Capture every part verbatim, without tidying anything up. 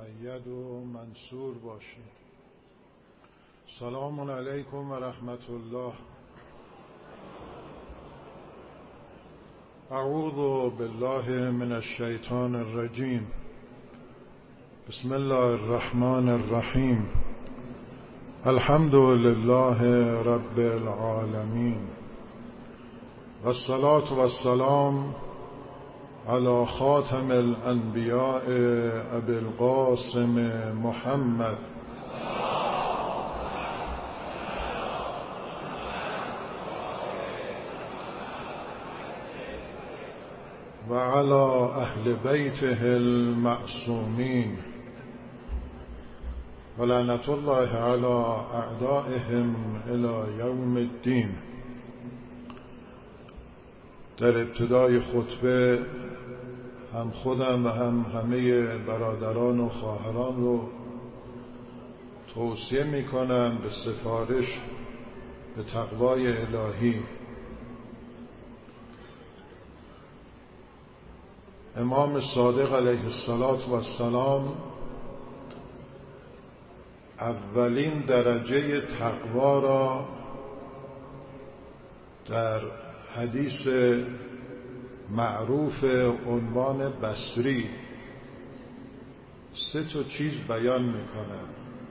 مؤید و منصور باشید. سلام علیکم و رحمت الله. اعوذ بالله من الشیطان الرجیم. بسم الله الرحمن الرحیم. الحمد لله رب العالمین و الصلاة و السلام علی خاتم الانبیاء ابی القاسم محمد و علی اهل بیته المعصومین و لعنت الله علی اعدائهم الی یوم الدین. در ابتدای خطبه هم خودم و هم همه برادران و خواهران رو توصیه می کنم به سفارش به تقوای الهی. امام صادق علیه السلام اولین درجه تقوا را در حدیث معروف عنوان بصری سه تا چیز بیان میکنن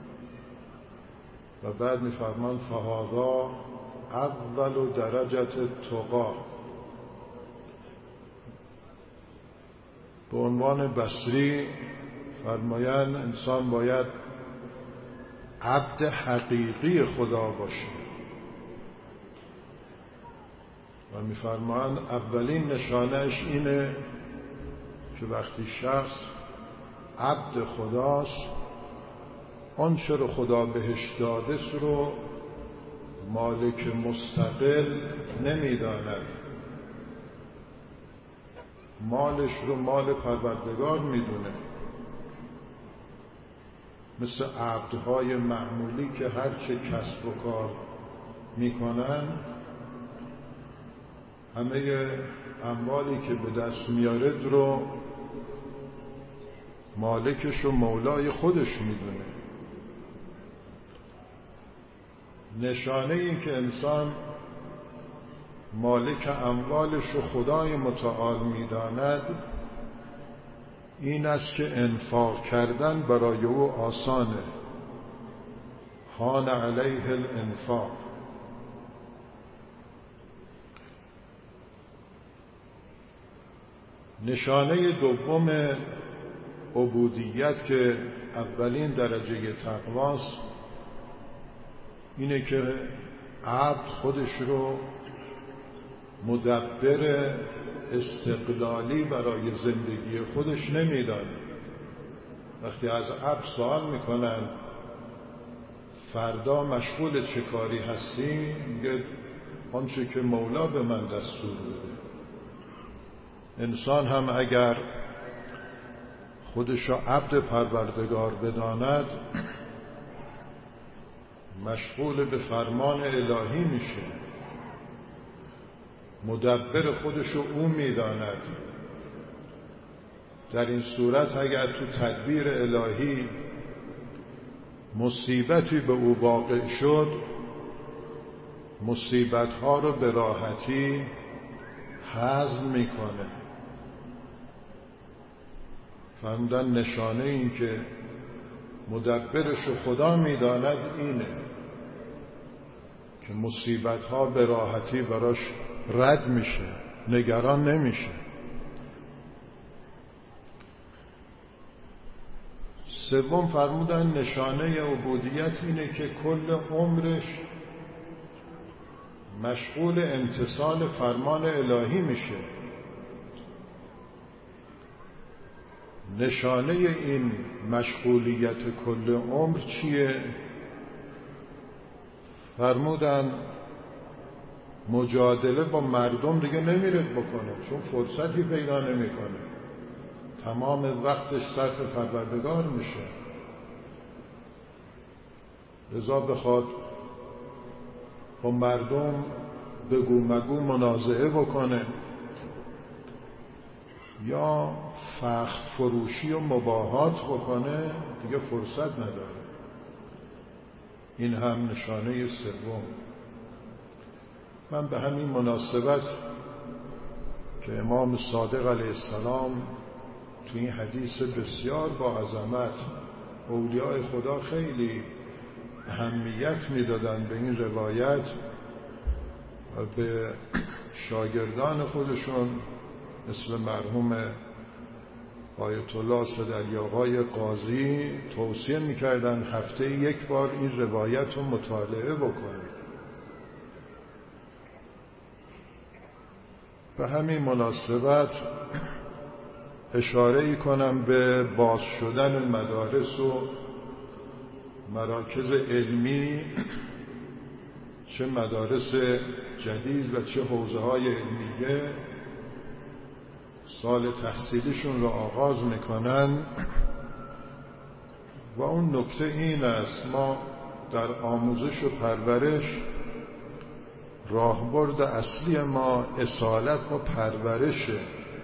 و بعد میفرمان فهذا اول درجة تقا. به عنوان بصری فرمایند انسان باید عبد حقیقی خدا باشه و میفرمایند اولین نشانهش اینه که وقتی شخص عبد خداست آنچه رو خدا بهش داده رو مالک مستقل نمیداند، مالش رو مال پروردگار میدونه. مثل عبدهای معمولی که هرچه کسب و کار میکنن همه اموالی که به دست میارد رو مالکش و مولای خودش میدونه. نشانه این که انسان مالک اموالش و خدای متعال میداند این است که انفاق کردن برای او آسانه. هان علیه الانفاق. نشانه دوم عبودیت که اولین درجه تقواست اینه که عبد خودش رو مدبر استقلالی برای زندگی خودش نمیدانه. وقتی از عبد سوال میکنن فردا مشغول چه کاری هستی میگه آنچه که مولا به من دستور بده. انسان هم اگر خودش را عبد پروردگار بداند مشغول به فرمان الهی میشه، مدبر خودش رو او میداند. در این صورت اگر تو تدبیر الهی مصیبتی به او واقع شد مصیبتها رو به راحتی هضم میکنه. فرمودن نشانه این که مدبرش رو خدا میداند اینه که مصیبتها به راحتی براش رد میشه، نگران نمیشه. سوم فرمودن نشانه عبودیت اینه که کل عمرش مشغول امتثال فرمان الهی میشه. نشانه این مشغولیت کل عمر چیه؟ فرمودن مجادله با مردم دیگه نمیرد بکنه چون فرصتی پیدا نمیکنه. تمام وقتش صرف پروردگار میشه. لذا بخواد با مردم بگو مگو منازعه بکنه یا فخر فروشی و مباهات بکنه دیگه فرصت نداره. این هم نشانه سوم. من به همین مناسبت که امام صادق علیه السلام تو این حدیث بسیار با عظمت اولیاء خدا خیلی اهمیت میدادن به این روایت و به شاگردان خودشون مثل مرحوم آیت الله صدریاقای قاضی توصیه میکردن هفته یک بار این روایت رو مطالعه بکنید. به همین مناسبت اشاره کنم به باز شدن مدارس و مراکز علمی، چه مدارس جدید و چه حوزه های علمیه سال تحصیلیشون رو آغاز میکنن. و اون نکته این است ما در آموزش و پرورش راهبرد اصلی ما اصالت و پرورشه.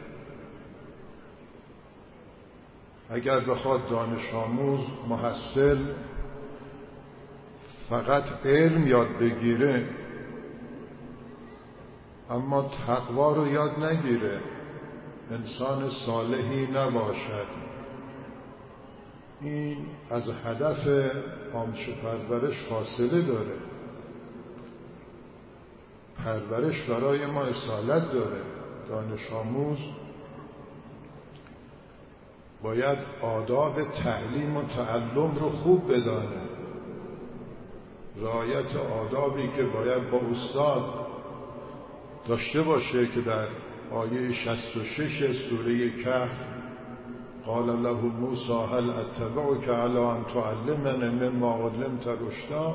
اگر بخواد دانش آموز محصل فقط علم یاد بگیره اما تقوا رو یاد نگیره، انسان صالحی نباشد. این از هدف آموزش پرورش فاصله داره. پرورش برای ما اصالت داره. دانش آموز باید آداب تعلیم و تعلم رو خوب بدانه، رعایت آدابی که باید با استاد داشته باشه که در آیه شصت و شش سوره کهف قال له موسی هل اتبعک علی ان تعلمنی مما علمت رشدا،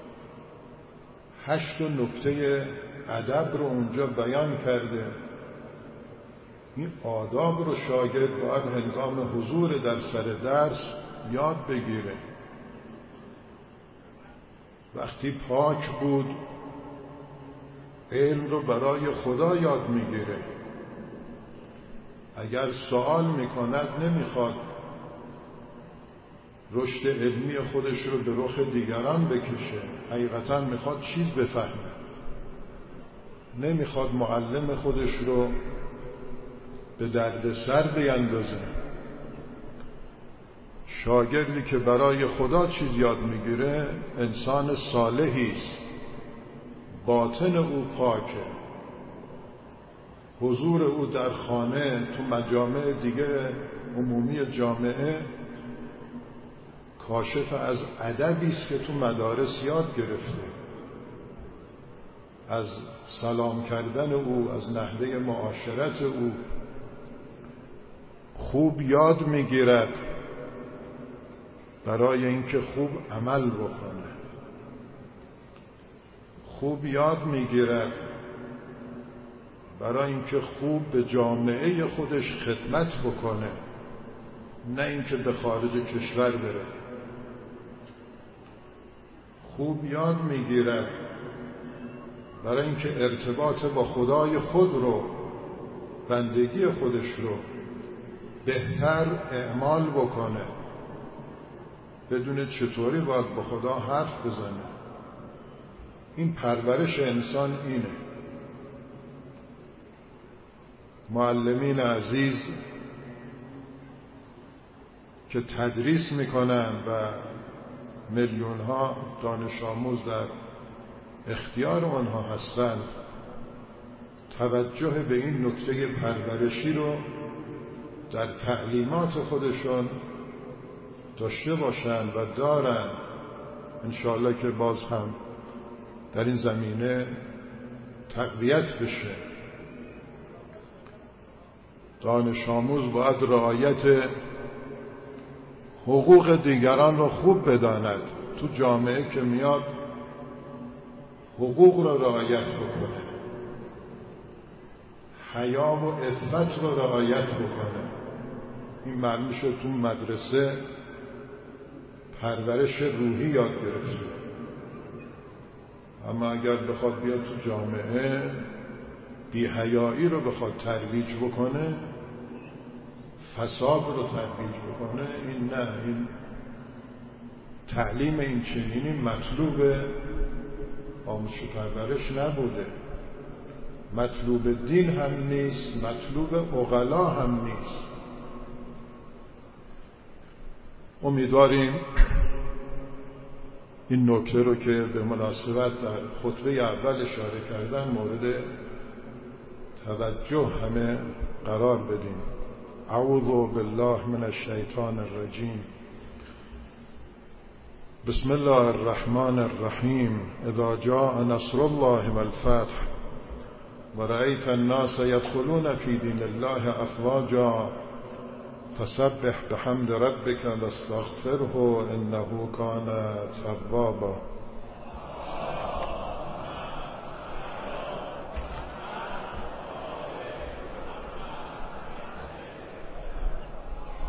هشت نکته ادب رو اونجا بیان کرده. این آداب رو شاگرد باید هنگام حضور در سر درس یاد بگیره. وقتی پاک بود علم رو برای خدا یاد میگیره. اگر سوال میکند نمیخواد رشد علمی خودش رو به رخ دیگران بکشه، حقیقتا میخواد چیز بفهمه، نمیخواد معلم خودش رو به درد سر بیندازه. شاگردی که برای خدا چیز یاد میگیره انسان صالحی است، باطن او پاکه، حضور او در خانه تو مجامع دیگه عمومی جامعه کاشف از ادبی است که تو مدارس یاد گرفته. از سلام کردن او، از نحوه معاشرت او خوب یاد میگیرد برای اینکه خوب عمل بکنه. خوب یاد میگیرد برای اینکه خوب به جامعه خودش خدمت بکنه، نه اینکه به خارج کشور بره. خوب یاد میگیرد برای اینکه ارتباط با خدای خود رو، بندگی خودش رو بهتر اعمال بکنه، بدون چطوری باید با خدا حرف بزنه. این پرورش انسان اینه. معلمین عزیز که تدریس میکنن و میلیون ها دانش آموز در اختیار آنها هستند، توجه به این نکته پرورشی رو در تعلیمات خودشون داشته باشند و دارن. انشاءالله که باز هم در این زمینه تقویت بشه. دانش آموز باید رعایت حقوق دیگران رو خوب بداند. تو جامعه که میاد حقوق رو رعایت بکنه، حیا و عفت رو رعایت بکنه. این معنی شد تو مدرسه پرورش روحی یاد گرفته. اما اگر بخواد بیاد تو جامعه بی حیایی رو بخواد ترویج بکنه، فساد رو ترویج بکنه، این نه، این تعلیم این چنینی مطلوب آموزش و پرورش نبوده، مطلوب دین هم نیست، مطلوب عقلا هم نیست. امیدواریم این نکته رو که به مناسبت در خطبه اول اشاره کردم مورد توجه همه قرار بدیم. اعوذ بالله من الشیطان الرجیم. بسم الله الرحمن الرحیم. اذا جاء نصر الله والفتح ورأيت الناس يدخلون في دين الله افواجا فسبح بحمد ربك واستغفره انه كان توابا.